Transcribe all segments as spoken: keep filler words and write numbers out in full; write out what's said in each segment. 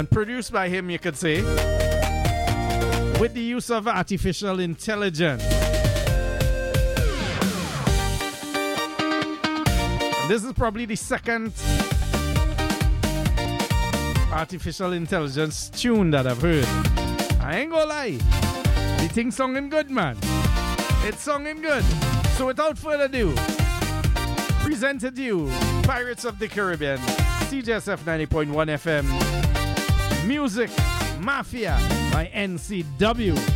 produced by him, you could say, with the use of artificial intelligence. And this is probably the second artificial intelligence tune that I've heard. I ain't gonna lie, the thing songing good, man. It's songing good. So without further ado, presented to you Pirates of the Caribbean, C J S F ninety point one F M, Music Mafia by N C W. Yeah,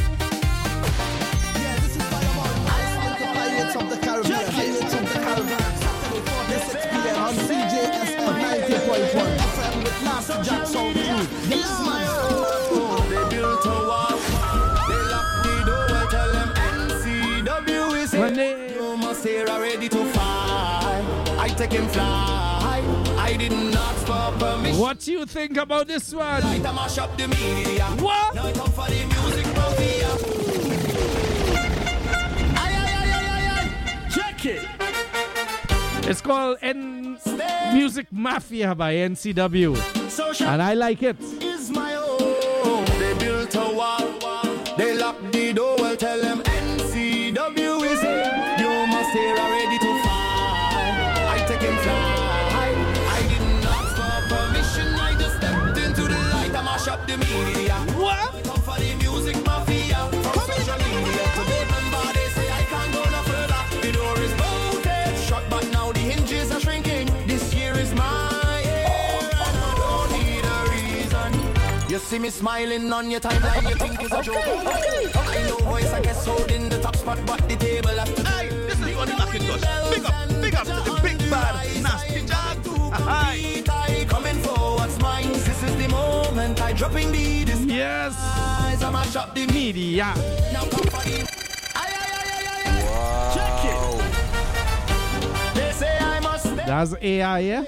this is Pirates of the Caribbean, Pirates of the Caribbean, Saturday four to six p.m. on C J S F ninety point one F M with Nasty Jack Sound two. This is my own. They built a wall, they locked the door, tell them N C W is here. You must here ready to fly. I take him fly. I did not for permission. What do you think about this one? Light a mash up the media. What? Now come for the music mafia. Aye, aye, aye, aye, aye. Check it. It's called N Music Mafia by N C W. Social And I like it. is my own. They built a wall. They locked the door. Well, tell them N C W is here. You must hear ready to fly. I take him fly. Up the media. What? Come for the music mafia. From social media to remember they say I can't go no further. The door is bolted shut, but now the hinges are shrinking. This year is my year, and I don't need a reason. You see me smiling on your timeline, you think it's a joke. I know voice, I guess holding the top spot, but the table has to. Hey, this is Ronnie McIntosh. Big up, big up to the big bad Nasty Jack. Hi. Coming for what's mine. This is the moment I dropping the disguise. Yes. I mash up the Media. Now come for the. Aye, aye, aye, aye, aye. Check it. They say I must stay. That's A I, yeah?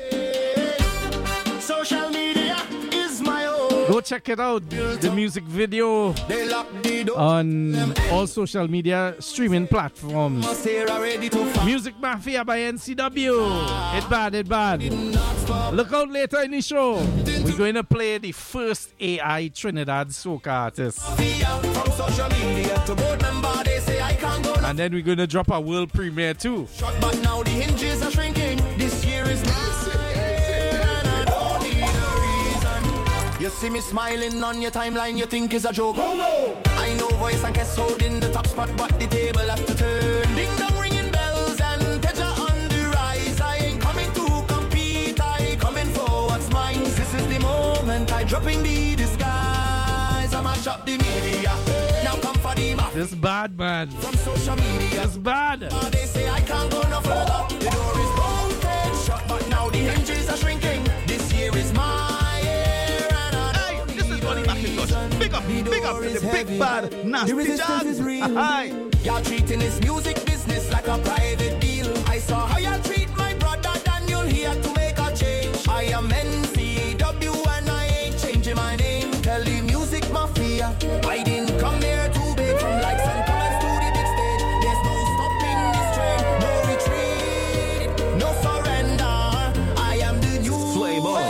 Social media is my own. Go check it out. The music video They lock the door. on all social media streaming platforms. Must hear ready to fight. Music Mafia by N C W. It bad, it bad. Look out later in the show. We're going to play the first A I Trinidad soca artist. From social media to board member, they say I can't go no. And then we're going to drop a world premiere too. Shot, but now the hinges are shrinking. This year is my year, and I don't need a reason. You see me smiling on your timeline, you think it's a joke. I know voice and guess holding the top spot, but the table has to turn. Ding dong ringing bells and Teja on the rise. I ain't coming to compete, I coming for what's mine. This is the moment I dropping the disguise. I mash up the media. Now come for the mafia. This bad, man. From social media. This bad. They say I can't go no further. The door is bolted shut, but now the hinges are shrinking. This year is my year, and I Hey, don't this is need Ronnie a McIntosh. reason. Big up, The big up door to is the big heavy. bad The Nasty resistance Jack. is real. Hi. Y'all treating this music business like a private deal. I saw how y'all treat my brother Daniel here to make a change. I am N C W and I ain't changing my name. Tell the music mafia I didn't come here to beg from likes and comments to the big stage. There's no stopping this train, no retreat, no surrender. I am the new Playboy.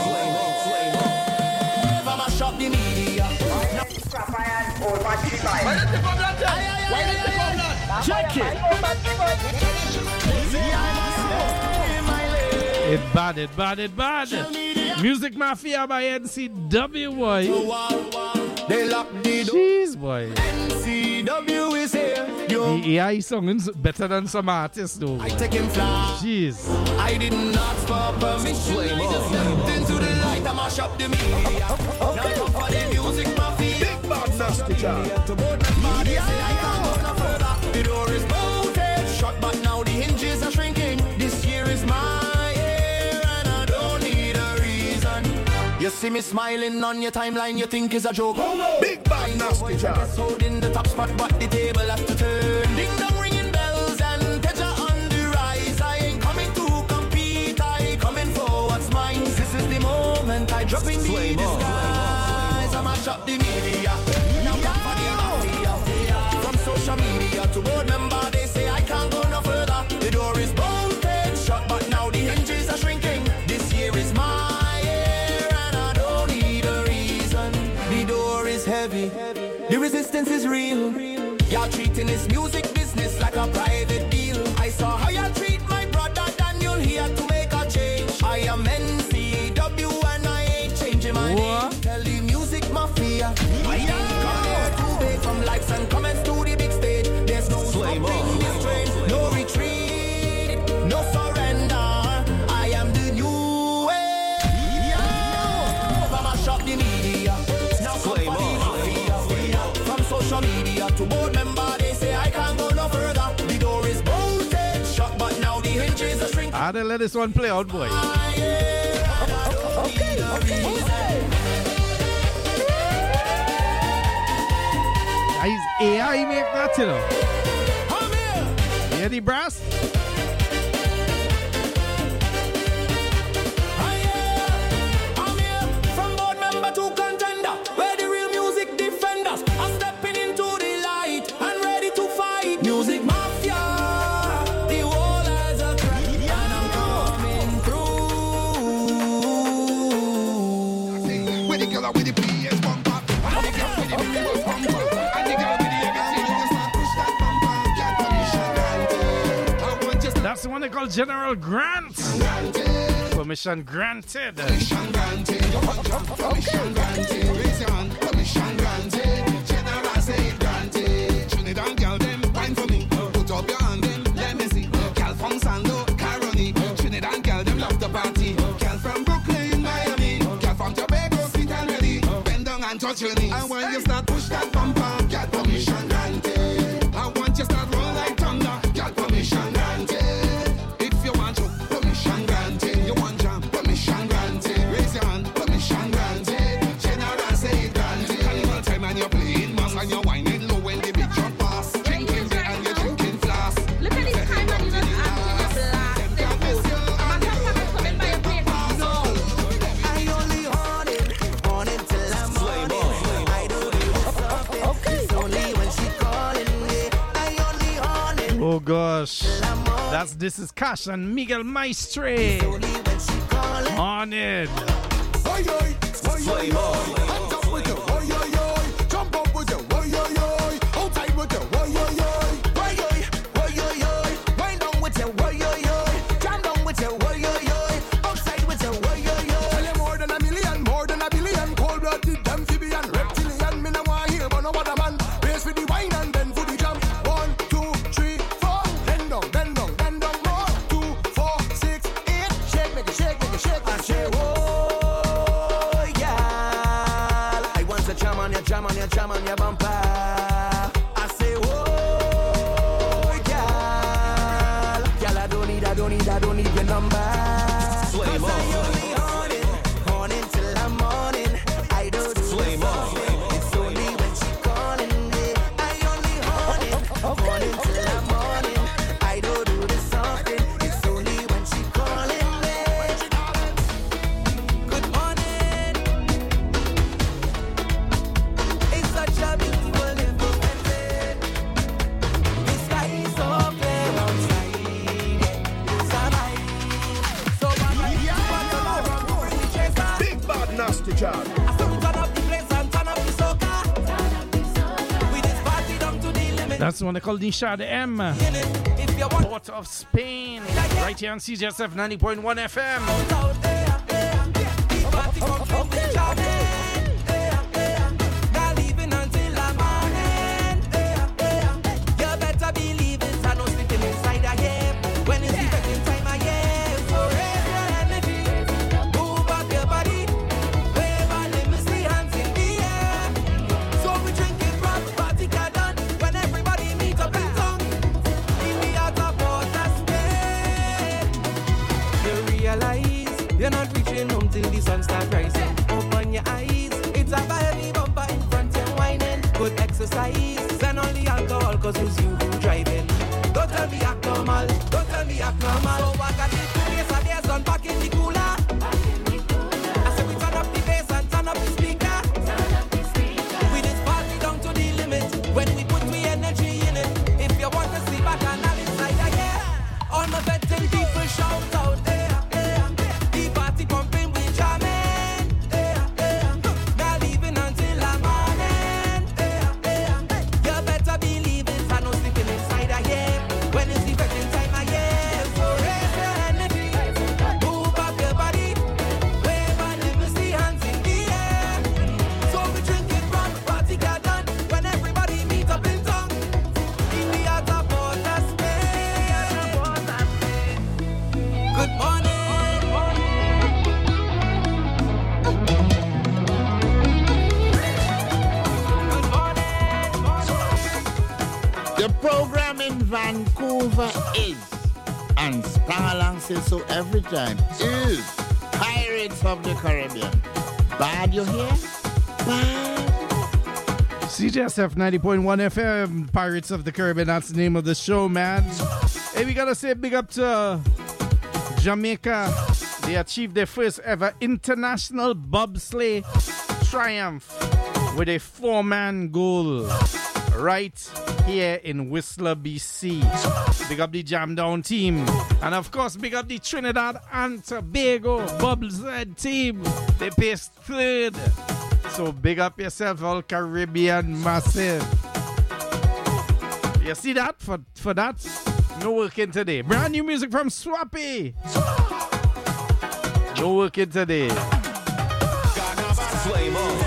I'ma mash up the media. Check it. It bad, it bad, it bad. Music Mafia by N C W, boy. They lock the door. Jeez, boy. N C W is here. Yo, The A I song is better than some artists, though. I take him fly. Jeez. I did not for permission. I just stepped into the light. I mash up the media. Now come for the music mafia. Big bad Nasty Jack. To board member, they say I can't go no further. The door is bolted shut, but now the hinges are shrinking. This year is my year, and I don't need a reason. You see me smiling on your timeline, you think it's a joke. Big bad Nasty Jack. Just holding the top spot, but the table has to turn. Ding dong ringing bells and Teja on the rise. I ain't coming to compete, I coming for what's mine. This is the moment I drop in the disguise. I mash up the media. Now come for the mafia. From social media to board member, they say I can't go no further. The door is bolted shut, but now the hinges are shrinking. This year is my year, and I don't need a reason. heavy. The resistance is real. Y'all treating this music business like a private deal. I saw how y'all treat my brother Daniel here to make a change. I am N C W and I ain't changing my what? name. Tell the music mafia. I didn't come here to beg from likes and comments to the big stage. There's no stopping this train, no retreat, no surrender. I am the new way. I'ma shock the media. Now come for the mafia. From social media to board member, they say I can't go no further. The door is bolted shut, but now the hinges are shrinking. I didn't let this one play out, boy. Okay, okay, okay. Is A I make that, you know? Come here. Hear the brass? I'm here. From board member to contender, where the real music defenders are stepping into the light and ready to fight. Music mafia, the wall has a crack, and I'm coming through. With the girl with the P S bumper, and the girl with the P S bumper, and the girl with the That's the one they call General Grant. Permission granted. Permission granted. Permission granted. Raise your hand. Permission granted. General say granted. Trinidad girl them wine for me. Put up your hand them. Let me see. Girl from Sando, Caroni. Trinidad girl them love the party. Girl from Brooklyn, Miami. Girl from Tobago, sweet and ready. Bend down and touch your knees. And when you start push that bumper, get permission granted. I want you start roll like thunder. Get permission granted. Oh gosh, that's This Is Cash and Miguel Maestre on it. Jump up with you, hold tight with you, wind down with you, jam down with you, outside with you. Tell you more than a million, more than a billion, cold-blooded amphibian, reptilian. Me no want hear but no other man. Race with the wine and then for the jam. One, two, three, four. Bend down, bend down, bend down more. Two, four, six, eight. Shake, make it shake, make it shake, and shake. Oh, yeah. I want to jam on your, jam on your, jam on your bumper. I say, oh, yeah. Girl, I don't need, I don't need, I don't need your number. Cause I only horning, horning till I'm morning. I don't do something. It's only when she calling me. I only horning, horning till I'm morning. I don't do this something. It's only when she calling me. Good morning. It's such a beautiful day for Wednesday. The sky is so clear outside. Sunlight. So I'm ready to run around with the chaser. Big bad nasty job. I said we turn up the place and turn up the soca. We this party down to the limit. That's the one they call Nishad M. In it, if you want Port of Spain. Right here on C J S F ninety point one F M. out there, there, the party come from the jamming. There, there, not leaving until the morning. There, there, you better believe it. I know sleeping inside a game. When it's the second time I am. So raise your energy, move up your body, wave and let me see hands in the air. So we drink it from party got done. When everybody meet up in town, in the heart of Port of Spain. You realize you're not reaching home till the sun starts rising. Open your eyes, it's a heavy bumper in front and whining. Good exercise and only alcohol cause it's you who driving. Don't tell me act normal, don't tell me act normal. So I got this two days of days on back in the cooler. I said we turn up the bass and turn up the speaker. We this party down to the limit. When we put we energy in it. If you want to see back and all inside again. All my veteran people shout out there. The party pumping, we jamming. Not leaving until the morning. The program in Vancouver is, and Sprang Along says so every time, is Pirates of the Caribbean. Bad, you hear? Bad. C J S F ninety point one F M, Pirates of the Caribbean, that's the name of the show, man. Hey, we gotta say big up to Jamaica. They achieved their first ever international bobsleigh triumph with a four-man goal right here in Whistler, B C. Big up the Jam Down team. And of course, big up the Trinidad and Tobago bobsled team. They placed third. So big up yourself, all Caribbean massive. You see that? For, for that, no working today. Brand new music from Swappy. No working today. Flame on.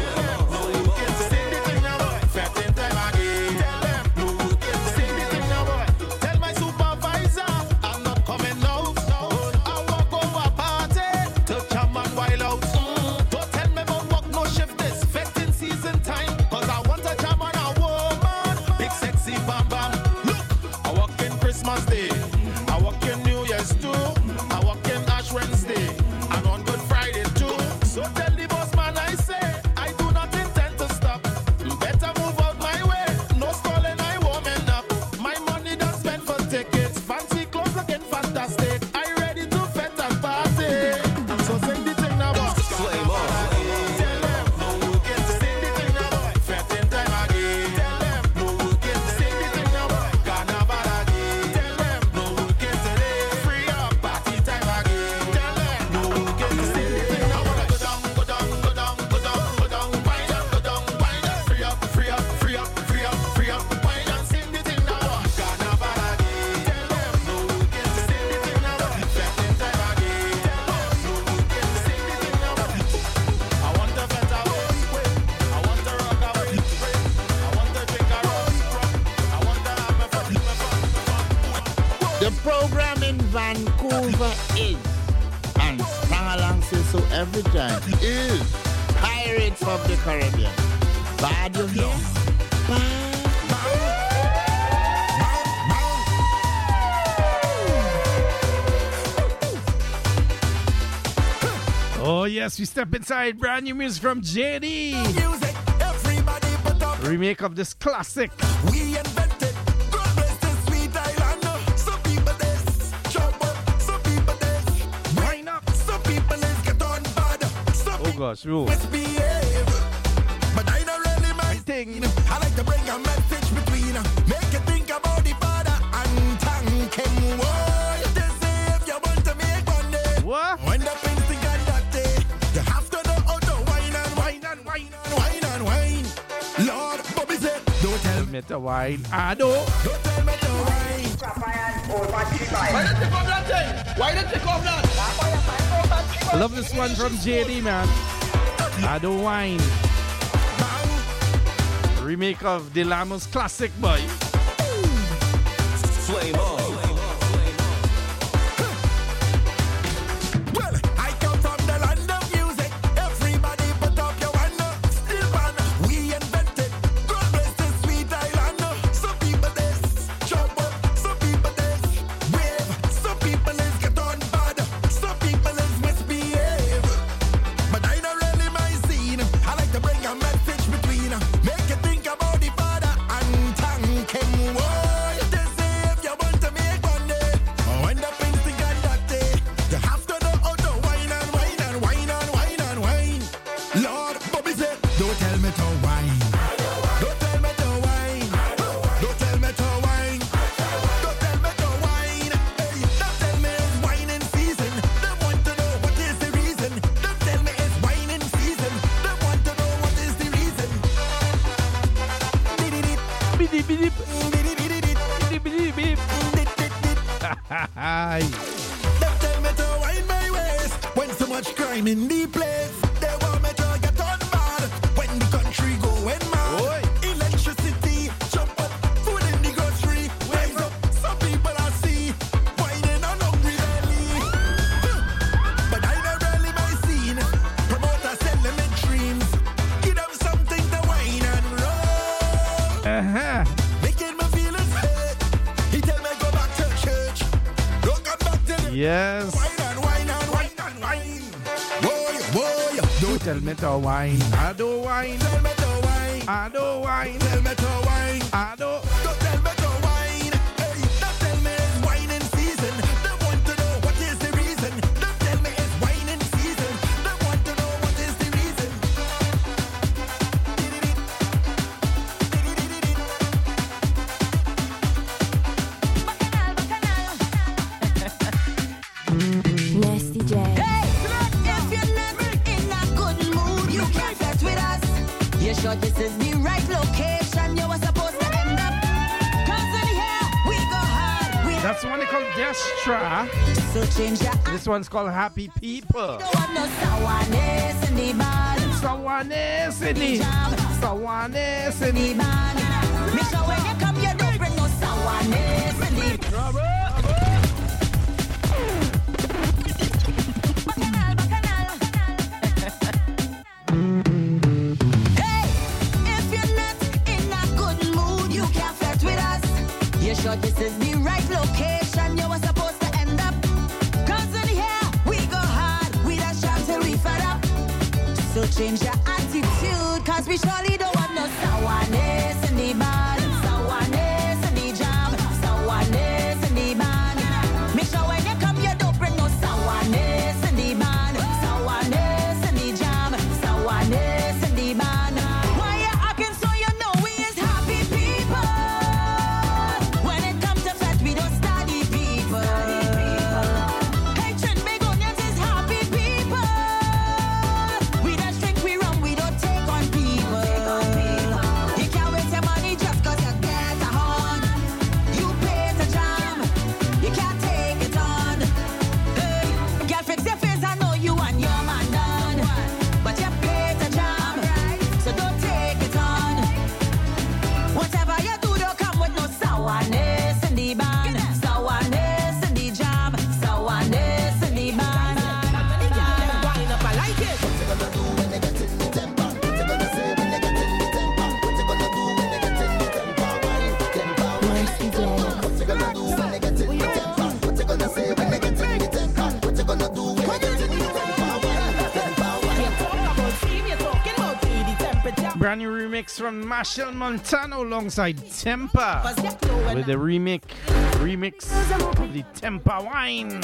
Vancouver is, and Sprang Along says so every time, is Pirates of the Caribbean. Bad, you hear? Bad. Oh yes, we step inside. Brand new music from J D. Remake of this classic. We invented God bless this sweet island. Some people this chop up, some people this wind up, some people is get on bad. Some oh gosh, oh. misbehave. But I don't really mind thing. I like to bring a message between. Make you think about the father and thank him. Why they say if you want to make one day, what? Wind up in the gun that day. You have to know how to wine and wine and wine and wine and wine. Lord, Bobby said, don't tell me to wine. I know. Don't tell me to wine. Why did you take off that thing? Why did you take off that? I love this one from J D, man. I don't wine. Remake of Delamos classic, boy. Flame on. Well, I come from the land of music. Everybody put up your hand. Still man, we invented. God bless this sweet island. Some people this chop up, some people this wave, some people is get on bad, some people is misbehave. But I don't really mind scene. I like to bring a message between. Make you think about the father and thank him. Why they say if you want to make one day, wind up in the gun that day. You have to know how to wine and wine and wine and wine and wine. Lord, Bobby said, don't tell me to wine. Don't tell me to wine. Don't tell me to wine. Don't tell me to wine. Hey, don't tell me it's wine in season. They want to know what is the reason. Don't tell me it's wine in season. They want to know what is the reason. Biddy biddy biddy biddy biddy. Hi. Don't tell me to wind my waist when so much crime in the place. They want me to get on bad when the country going mad. Oi. Electricity, jump up, food in the grocery, rise up. Some people I see whining on hungry belly. But I don't really my scene. Promoter selling me dreams. Give them something to wine and roll. Uh-huh. Making me feel as Yes. Wine and wine and wine and wine. Whoa, whoa, Don't tell me to wine. I don't wine. tell me to wine. I don't wine. Tell me to wine. I don't. Don't tell me to wine. Hey, don't tell me it's wine in season. They want to know what is the reason. Don't tell me it's wine in season. They want to know what is the reason. Nasty J. Hey, if you're not in a good mood, you can't get with us. You sure this is the right location? You were supposed to end up. Cause in here, we go hard. We That's one they call Destra. so change your This one's called Happy People. don't want no sourness in the bar. Someone is in it. Someone is in The it. man. Make sure when you come, you don't bring no sourness in the Bacchanal, bacchanal. Hey, if you're not in a good mood, you can't flirt with us. You sure this is the right location? You were supposed to end up. Cause in here, we go hard. We don't shout till we fed up. So change your attitude, cause we surely don't want no sourness in the bar. Sourness in the jam. Sourness in the band. Make sure when you come, you don't bring no sourness in the band. Sourness in the jam. Sourness in the band. Why you acting so you know we is happy people? When it comes to flirt, we don't study people. Hatred, big onions is happy people. We don't drink, we rum, we don't take on people. You can't waste your money just cause you get a hug. You pay to jam, you can't take it on. Hey, girl, fix your face, I know you and your man done. But you pay to jam, so don't take it on. Whatever you do, don't come with no sourness in the band. Sourness in the jam, sourness in the band. Wind up, I like it. Nasty J. Brand new remix from Marshall Montano alongside Tempa. With the remix remix of the Tempa Wine.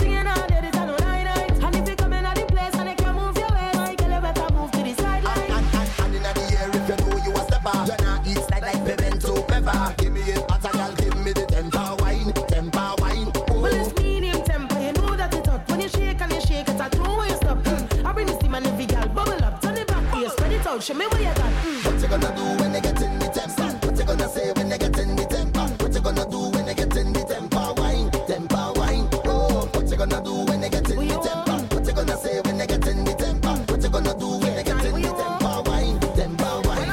And inna the air if you know you a stepper. You not eat slide like pimento pepper. Give me it, hot girl, give me the temper wine, temper wine. Well, it's medium temper, you know that it's hot. When you shake and you shake it, I know where you stop. Mm. I bring the steam and every girl bubble up. Turn it back here, spread it out, show me what you got. Mm. What you gonna do when you get in the temper? What you gonna say when you get in the temper? What you gonna do when you get in the temper wine, temper wine? Oh, what you gonna do when you get in the temper? What you gonna say when you get in the temper? What you gonna do when you get in the temper wine, temper wine?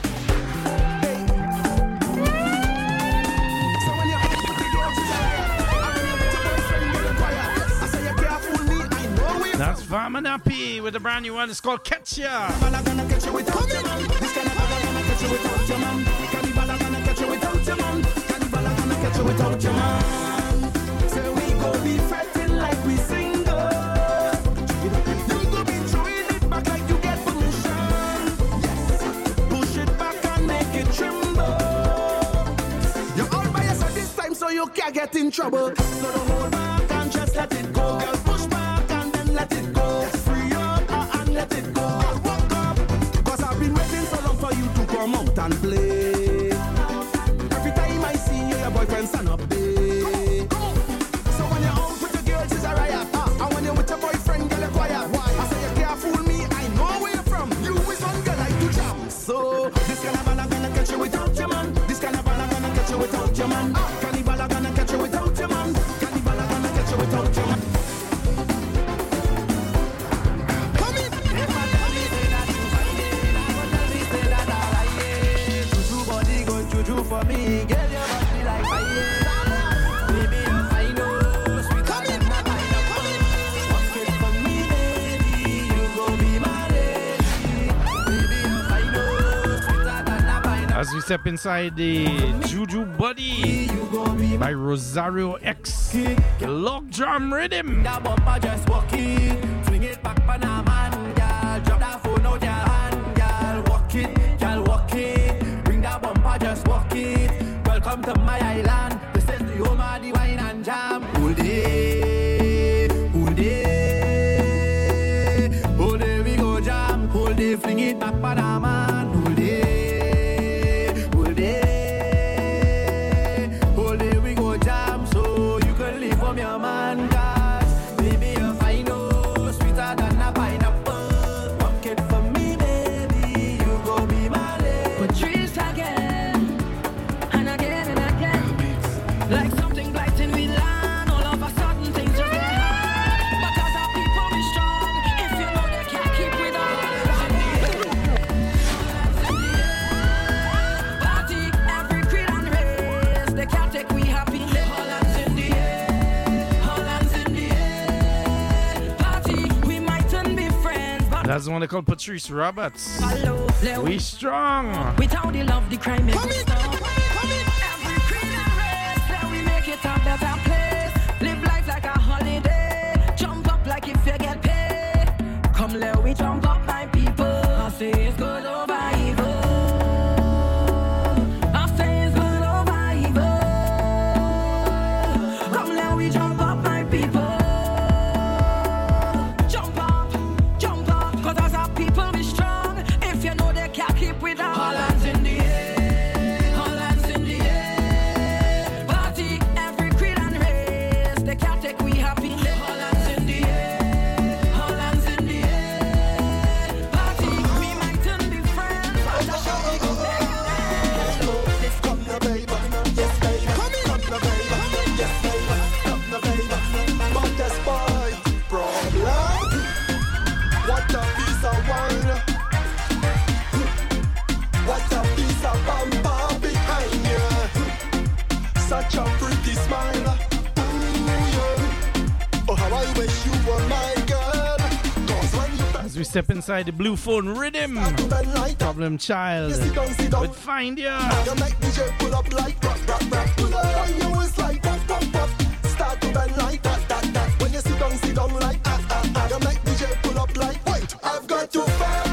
So when you put the girls in the air, I bring your boyfriend get a quiet. I say you can't fool me, I know we. That's Vamanapi with a brand new one. It's called Catch Ya. Cannibal gonna catch you without your man. This cannibal gonna catch you without your man. Cannibal gonna catch you without your man. Cannibal gonna catch you without your man. So we go be fretting like we single. You go be throwing it back like you get permission. Yes, push it back and make it tremble. You're all by yourself this time, so you can't get in trouble. So don't hold back and just let it go. Girl, push back and then let it go. Free up uh, and let it go. Girl, walk up, cause I've been waiting so long for you to come out and play. Every time I see you, your boyfriend stand up there. So when you're out with the girls, it's a riot. Uh, and when you're with your boyfriend, girl, you're quiet. Why? I say you can't fool me, I know where you're from. You is one girl like to jam. So this cannibal gonna catch you without your man. This cannibal gonna catch you without your man. Uh, cannibal gonna catch you without your man. Cannibal gonna catch you without your man. Come in. Juju body go juju for me. Girl, your body like fire. Baby, I know. Sweet Come in. and I know. Come in. Walk it for me, baby. You go be my lady. Baby, I know. Sweeter than a pineapple. As we step inside the Juju Buddy by Rosario X, Log Drum Rhythm. That bumper just walk it, swing it back on a man, girl. Drop that phone out your hand, girl. Walk it, girl, walk it. Bring that bumper, just walk it. Welcome to my island. This is the home of the wine and jam. All day, all day, all day we go jam. All day fling it back on a man. All day. Your man, cause baby, you find no sweeter than a pineapple. Walk it for me, baby, you go be my lady. Patrice again, and again and again. Like something bright in we land, all of a sudden things just get hard. Because our people be strong, if you know they can't keep with us. Party, every creed and race, they can't take we happy. Holland's in the air. That's the one they call Patrice Roberts. Hello, we strong. Without the love, the crime is stop. Every creed and race, then we make it a better place. Live life like a holiday. Jump up like if you get paid. Come let we jump up, my people. I say it's good over evil. I say it's good over evil. Come let we jump up, my people. Holland's in the air, Holland's in the air. Party, every creed and race, they can't take we happy. Holland's in the air, Holland's in the air. Party, we mightn't be friends, but I shall be good. Let's come now, baby. Yes, baby. Come in, come now, baby. Yes, baby. Come now, baby. But that's boy problem. What a piece of wine. What a piece of bumper behind you. Such a pretty smile. Ooh, yeah. Oh, how I wish you were my girl. Cause when you As we step inside the Blue Phone Rhythm, Problem Child with Find Ya. You make D J pull up like rock, rock, rock. Pull up on you is like pop, pop, pop. Start to bend like that, that, that. When you sit down, sit down like ah, ah, ah. You make D J pull up like wait, I've got to find.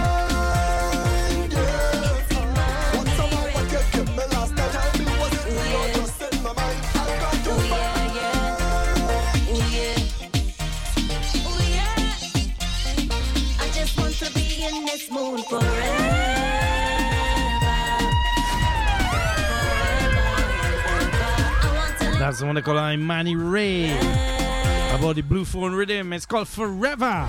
Moon forever. That's the one they call I'm Manny Ray. About the Blue Phone Rhythm. It's called Forever.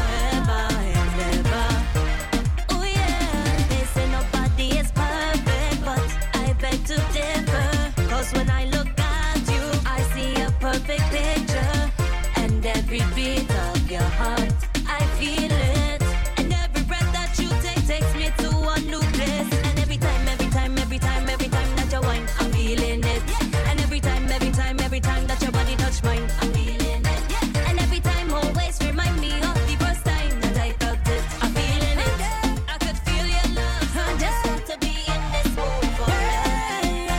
Oh yeah, they say nobody is perfect, but I beg to differ. Cause when I look at you, I see a perfect picture. And every beat of your heart, I feel it. Takes me to a new place. And every time, every time, every time, every time that you whine, I'm feeling it. And every time, every time, every time that your body touch mine, I'm feeling it. And every time, always remind me of the first time that I felt it. I'm feeling it. I could feel your love. I just want to be in this mood forever.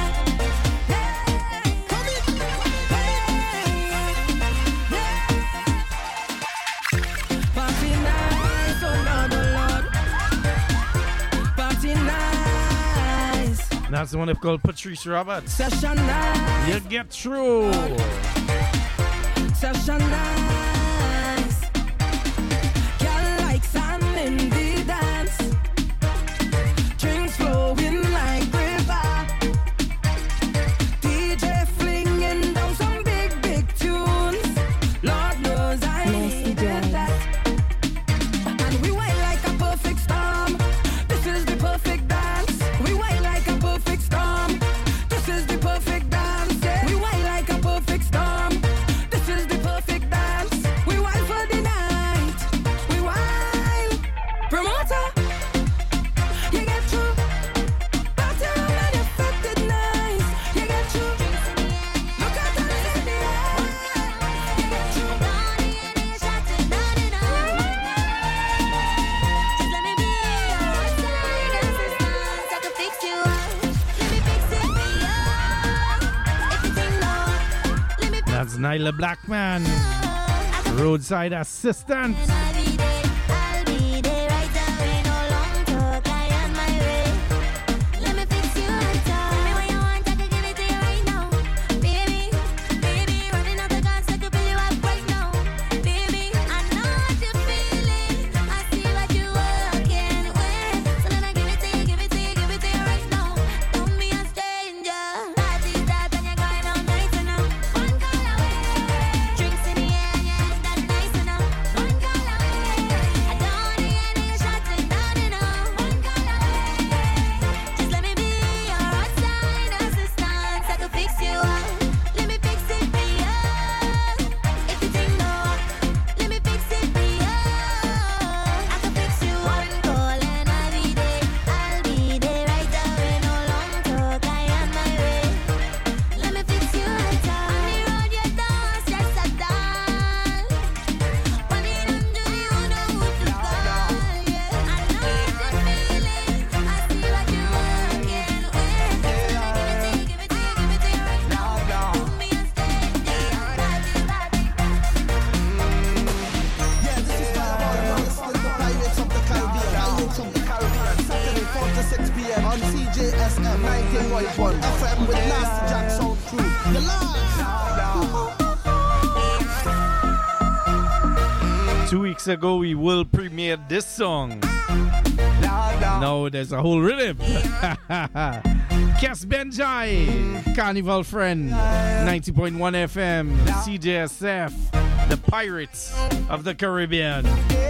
Party night, oh Lord, oh Lord. Party nice. That's the one they call Patrice Roberts. Session nice. You get through. Session nice. Girl like sand in the dance. Drinks flowing like river. D J flinging down some big, big tunes. Lord knows I need that. And we wait like a perfect storm. This is the perfect dance. We wait like a perfect storm. This is the perfect dance. Yeah. We wait like a perfect storm. This is the perfect dance. Nyla Blackman, Roadside Assistant. I'll be there right away, no long talk, I on my way. Let me fix you right up. Tell me what you want, I can give it to you right now. Baby, baby, running out the gas, I can fill you up right now. Baby, I know what you're feeling, I see what you're working with. So let me give it to you, give it to you, give it to you right now. Don't be a stranger. That is that, and you're going all night enough. One call away. Drinks in the air, and you're that nice enough. One call away. I don't wanna hear any shots and down enough. One call away. Just let me be your outside assistant. I can fix you up. Let me fix it for you. If you think no, let me fix it for you. I can fix you. One call and I'll be there. I'll be there right away. No long talk, I on my way. Let me fix you right up. On the road you don't stress at all. When it under you, you know who to call. Yeah, I know what you're feeling. I see what you're working with. Let me give it to you, give it to you, give it to you right now. Don't be a stranger. Yeah, this is Fireball. This is the Pirates of the Caribbean. Pirates of the Caribbean. Saturday four to six p.m. on C J S M ninety point one F M with Nasty Jack Sound Crew. The Two weeks ago, we will premiere this song. Now there's a whole rhythm. Kes Benjai, Carnival Friend, ninety point one F M, C J S F, the Pirates of the Caribbean.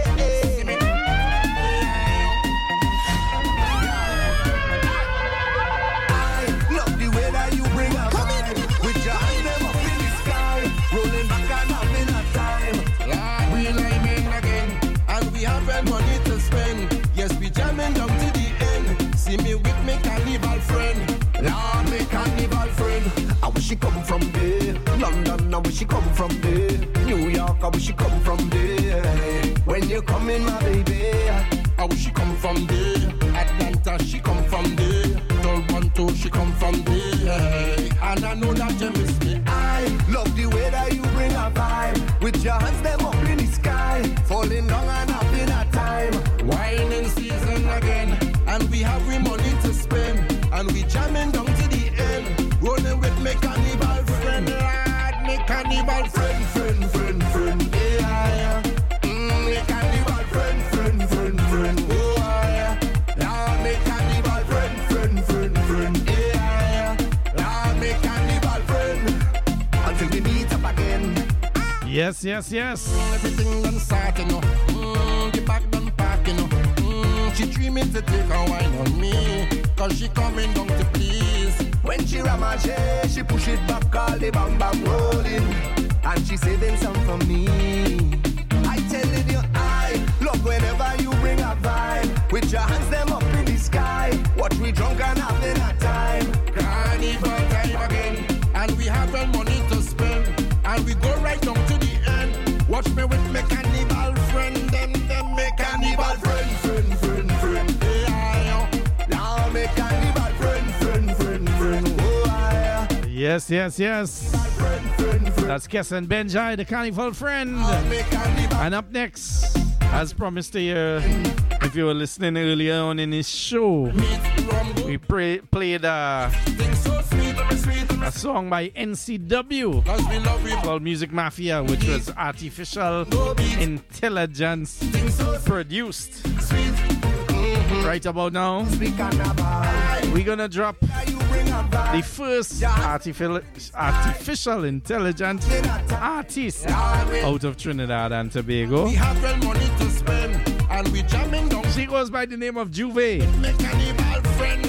Love the way that you bring us with your hand them up in the sky, rolling back and up in a time. Yeah, we liming again, and we have money to spend. Yes, we jamming down to the end. See me with me carnival friend. Lord, me carnival friend. I wish she come from there. London, I wish she come from there. New York, I wish she come from there. When you come in, my baby, I wish she come from there. Atlanta, she come from there. Toronto, she come from there. And I know that you miss me. I love the way that you bring a vibe with your hands them up in the sky, falling down and up in a time. Wine season again, and we have we money to spend, and we jamming down to the end. Rolling with me carnival friend, lad, me carnival friend, friend, friend, friend. Yeah, Mm, me carnival friend, friend, friend, friend. oh yeah, Lord, me carnival friend, friend, friend, friend. yeah, Lord, me carnival friend. Until we meet up again. Yes, yes, yes. everything done start, you know. Mm, the back done park, you know. Mm, she dreaming to take a wine on me, cause she coming down to please. When she ramage, she push it back, all the bam bam rolling, and she saving some for me. I telling you, I love whenever you bring a vibe with your hands them up in the sky. Watch we drunk and having a time. Carnival time again, and we have well money to spend, and we go right down to the end. Watch me with me carnival friend, them them me carnival friend, friend, friend, friend. Yeah, Now me carnival friend, friend, friend, friend. Oh, I, Yes, yes, yes. friend, friend, friend. That's Kes and Benjai, the Carnival Friend. Me carnival. And up next, as promised to you, if you were listening earlier on in this show, we pray, played uh, things so sweet, and sweet, and a song by N C W cause we love you. called Music Mafia, which was artificial intelligence produced. Right about now, We carnival. we're gonna drop You bring a vibe. the first artificial artificial intelligence artist out of Trinidad and Tobago. We have well money to spend, and we jamming down. She goes by the name of Juve. Me carnival friend,